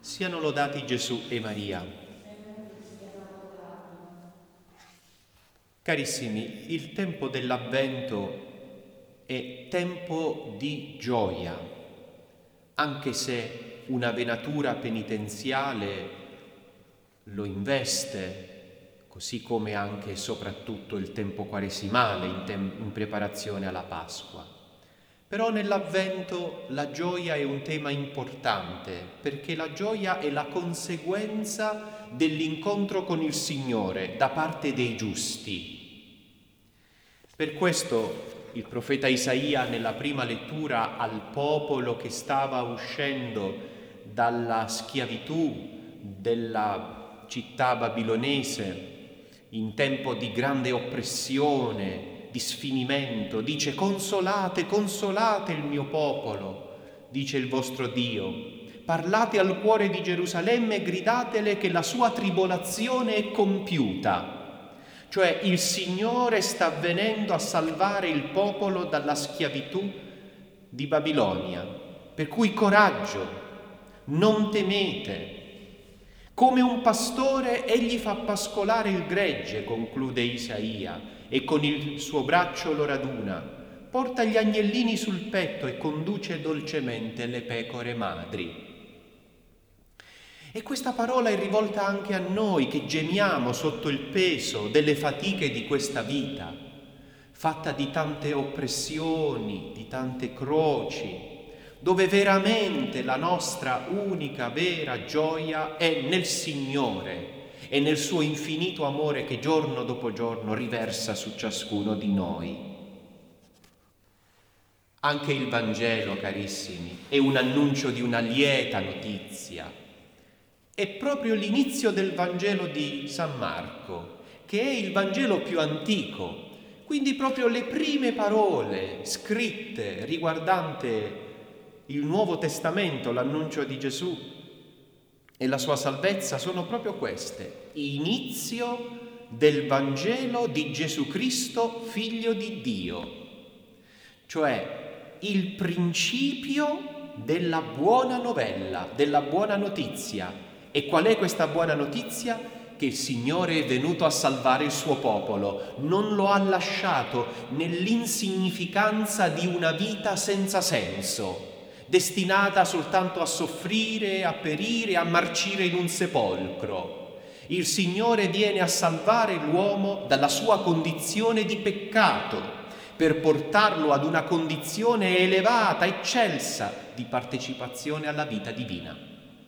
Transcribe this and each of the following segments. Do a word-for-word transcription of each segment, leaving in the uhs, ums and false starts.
Siano lodati Gesù e Maria. Carissimi, il tempo dell'Avvento è tempo di gioia, anche se una venatura penitenziale lo investe, così come anche e soprattutto il tempo quaresimale in, tem- in preparazione alla Pasqua. Però nell'Avvento la gioia è un tema importante, perché la gioia è la conseguenza dell'incontro con il Signore da parte dei giusti. Per questo il profeta Isaia, nella prima lettura al popolo che stava uscendo dalla schiavitù della città babilonese in tempo di grande oppressione, di sfinimento, dice: consolate, consolate il mio popolo, dice il vostro Dio. Parlate al cuore di Gerusalemme e gridatele che la sua tribolazione è compiuta. Cioè il Signore sta venendo a salvare il popolo dalla schiavitù di Babilonia. Per cui coraggio, non temete. Come un pastore egli fa pascolare il gregge, conclude Isaia, e con il suo braccio lo raduna, porta gli agnellini sul petto e conduce dolcemente le pecore madri. E questa parola è rivolta anche a noi che gemiamo sotto il peso delle fatiche di questa vita, fatta di tante oppressioni, di tante croci, dove veramente la nostra unica vera gioia è nel Signore e nel suo infinito amore che giorno dopo giorno riversa su ciascuno di noi. Anche il Vangelo, carissimi, è un annuncio di una lieta notizia. È proprio l'inizio del Vangelo di San Marco, che è il Vangelo più antico, quindi proprio le prime parole scritte riguardante il Nuovo Testamento, l'annuncio di Gesù e la sua salvezza, sono proprio queste: inizio del Vangelo di Gesù Cristo, figlio di Dio, cioè il principio della buona novella, della buona notizia. E qual è questa buona notizia? Che il Signore è venuto a salvare il suo popolo, non lo ha lasciato nell'insignificanza di una vita senza senso, destinata soltanto a soffrire, a perire, a marcire in un sepolcro. Il Signore viene a salvare l'uomo dalla sua condizione di peccato, per portarlo ad una condizione elevata, eccelsa, di partecipazione alla vita divina.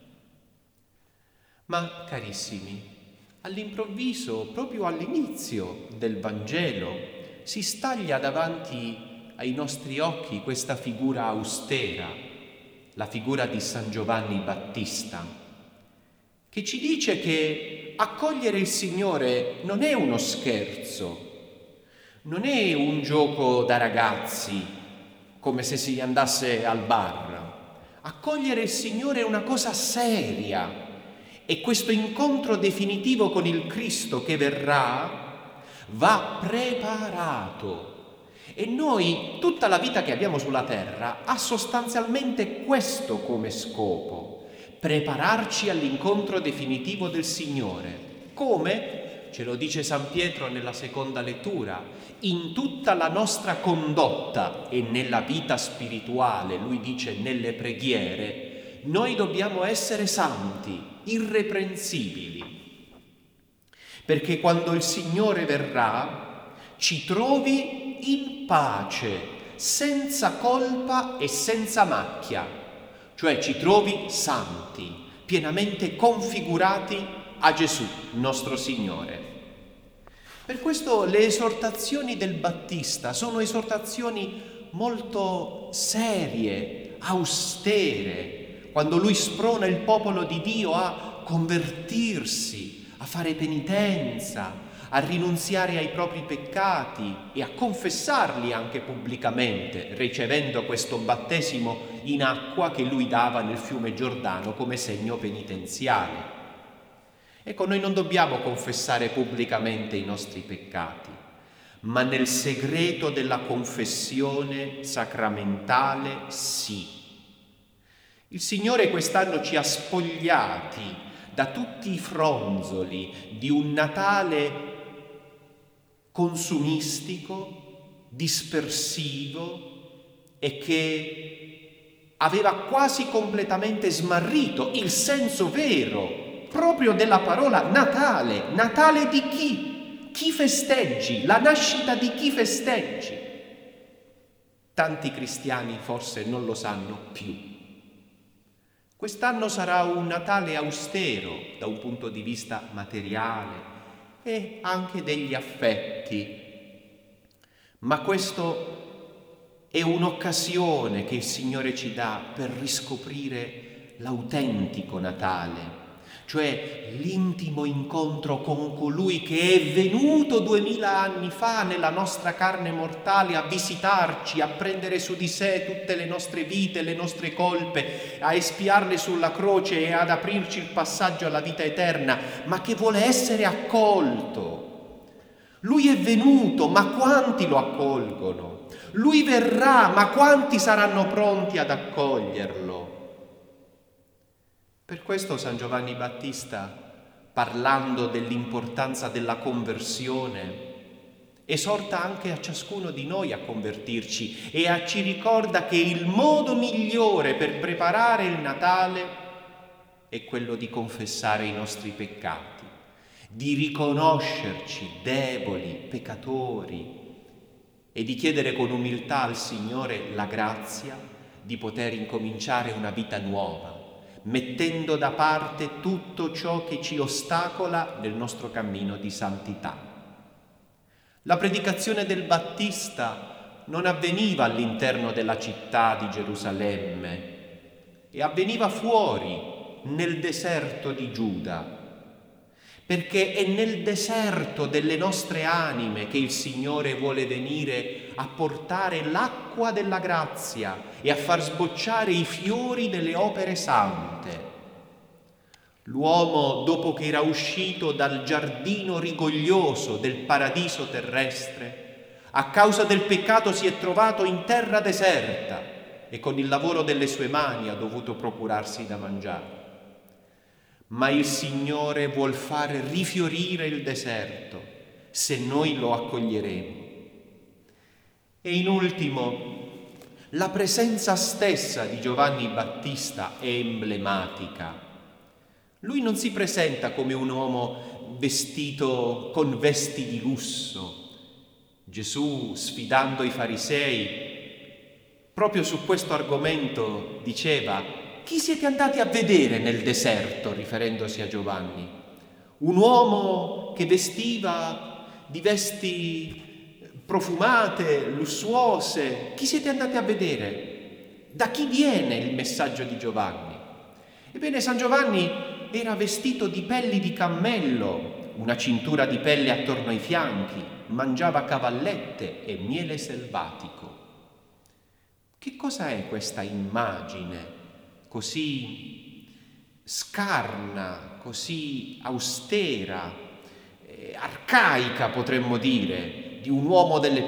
Ma, carissimi, all'improvviso, proprio all'inizio del Vangelo, si staglia davanti ai nostri occhi questa figura austera, la figura di San Giovanni Battista, che ci dice che accogliere il Signore non è uno scherzo, non è un gioco da ragazzi, come se si andasse al bar. Accogliere il Signore è una cosa seria, e questo incontro definitivo con il Cristo che verrà va preparato. E noi, tutta la vita che abbiamo sulla terra, ha sostanzialmente questo come scopo: prepararci all'incontro definitivo del Signore. Come? Ce lo dice San Pietro nella seconda lettura: in tutta la nostra condotta e nella vita spirituale, lui dice nelle preghiere, noi dobbiamo essere santi, irreprensibili, perché quando il Signore verrà ci trovi in pace, senza colpa e senza macchia, cioè ci trovi santi, pienamente configurati a Gesù, nostro Signore. Per questo le esortazioni del Battista sono esortazioni molto serie, austere, quando lui sprona il popolo di Dio a convertirsi, a fare penitenza, a rinunziare ai propri peccati e a confessarli anche pubblicamente, ricevendo questo battesimo in acqua che lui dava nel fiume Giordano come segno penitenziale. Ecco, noi non dobbiamo confessare pubblicamente i nostri peccati, ma nel segreto della confessione sacramentale sì. Il Signore quest'anno ci ha spogliati da tutti i fronzoli di un Natale consumistico, dispersivo e che aveva quasi completamente smarrito il senso vero proprio della parola Natale. Natale di chi? Chi festeggi? La nascita di chi festeggi? Tanti cristiani forse non lo sanno più. Quest'anno sarà un Natale austero da un punto di vista materiale e anche degli affetti, ma questo è un'occasione che il Signore ci dà per riscoprire l'autentico Natale, cioè l'intimo incontro con colui che è venuto duemila anni fa nella nostra carne mortale a visitarci, a prendere su di sé tutte le nostre vite, le nostre colpe, a espiarle sulla croce e ad aprirci il passaggio alla vita eterna, ma che vuole essere accolto. Lui è venuto, ma quanti lo accolgono? Lui verrà, ma quanti saranno pronti ad accoglierlo? Per questo San Giovanni Battista, parlando dell'importanza della conversione, esorta anche a ciascuno di noi a convertirci e a ci ricorda che il modo migliore per preparare il Natale è quello di confessare i nostri peccati, di riconoscerci deboli, peccatori e di chiedere con umiltà al Signore la grazia di poter incominciare una vita nuova, mettendo da parte tutto ciò che ci ostacola nel nostro cammino di santità. La predicazione del Battista non avveniva all'interno della città di Gerusalemme e avveniva fuori, nel deserto di Giuda, perché è nel deserto delle nostre anime che il Signore vuole venire a portare l'acqua della grazia e a far sbocciare i fiori delle opere sante. L'uomo, dopo che era uscito dal giardino rigoglioso del paradiso terrestre, a causa del peccato si è trovato in terra deserta e con il lavoro delle sue mani ha dovuto procurarsi da mangiare. Ma il Signore vuol fare rifiorire il deserto se noi lo accoglieremo. E in ultimo, la presenza stessa di Giovanni Battista è emblematica. Lui non si presenta come un uomo vestito con vesti di lusso. Gesù, sfidando i farisei, proprio su questo argomento diceva: chi siete andati a vedere nel deserto, riferendosi a Giovanni? Un uomo che vestiva di vesti profumate, lussuose. Chi siete andati a vedere? Da chi viene il messaggio di Giovanni? Ebbene, San Giovanni era vestito di pelli di cammello, una cintura di pelle attorno ai fianchi, mangiava cavallette e miele selvatico. Che cosa è questa immagine così scarna, così austera, eh, arcaica potremmo dire, di un uomo delle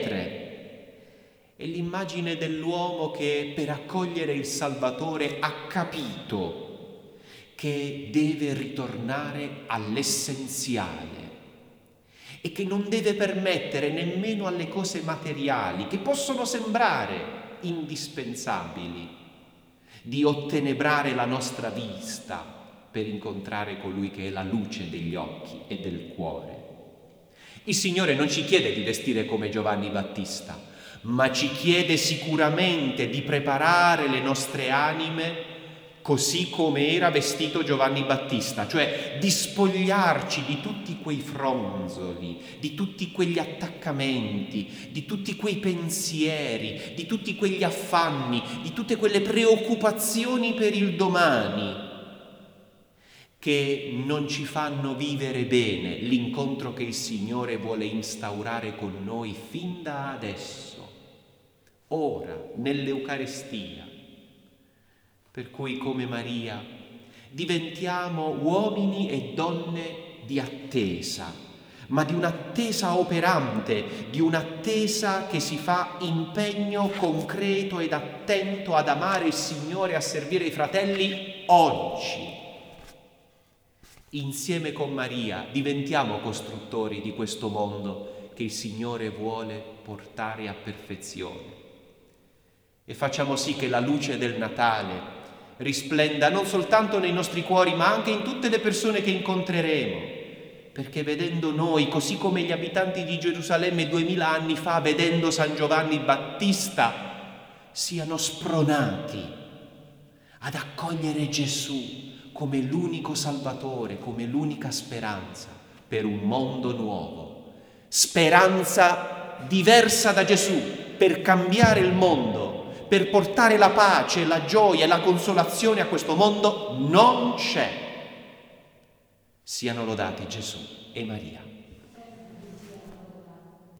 pietre? È l'immagine dell'uomo che per accogliere il Salvatore ha capito che deve ritornare all'essenziale e che non deve permettere nemmeno alle cose materiali, che possono sembrare indispensabili, di ottenebrare la nostra vista per incontrare colui che è la luce degli occhi e del cuore. Il Signore non ci chiede di vestire come Giovanni Battista, ma ci chiede sicuramente di preparare le nostre anime così come era vestito Giovanni Battista, cioè di spogliarci di tutti quei fronzoli, di tutti quegli attaccamenti, di tutti quei pensieri, di tutti quegli affanni, di tutte quelle preoccupazioni per il domani che non ci fanno vivere bene l'incontro che il Signore vuole instaurare con noi fin da adesso, ora, nell'Eucaristia. Per cui, come Maria, diventiamo uomini e donne di attesa, ma di un'attesa operante, di un'attesa che si fa impegno concreto ed attento ad amare il Signore e a servire i fratelli oggi. Insieme con Maria diventiamo costruttori di questo mondo che il Signore vuole portare a perfezione. E facciamo sì che la luce del Natale risplenda non soltanto nei nostri cuori, ma anche in tutte le persone che incontreremo, perché vedendo noi, così come gli abitanti di Gerusalemme duemila anni fa, vedendo San Giovanni Battista, siano spronati ad accogliere Gesù come l'unico Salvatore, come l'unica speranza per un mondo nuovo. Speranza diversa da Gesù, per cambiare il mondo, per portare la pace, la gioia e la consolazione a questo mondo, non c'è. Siano lodati Gesù e Maria.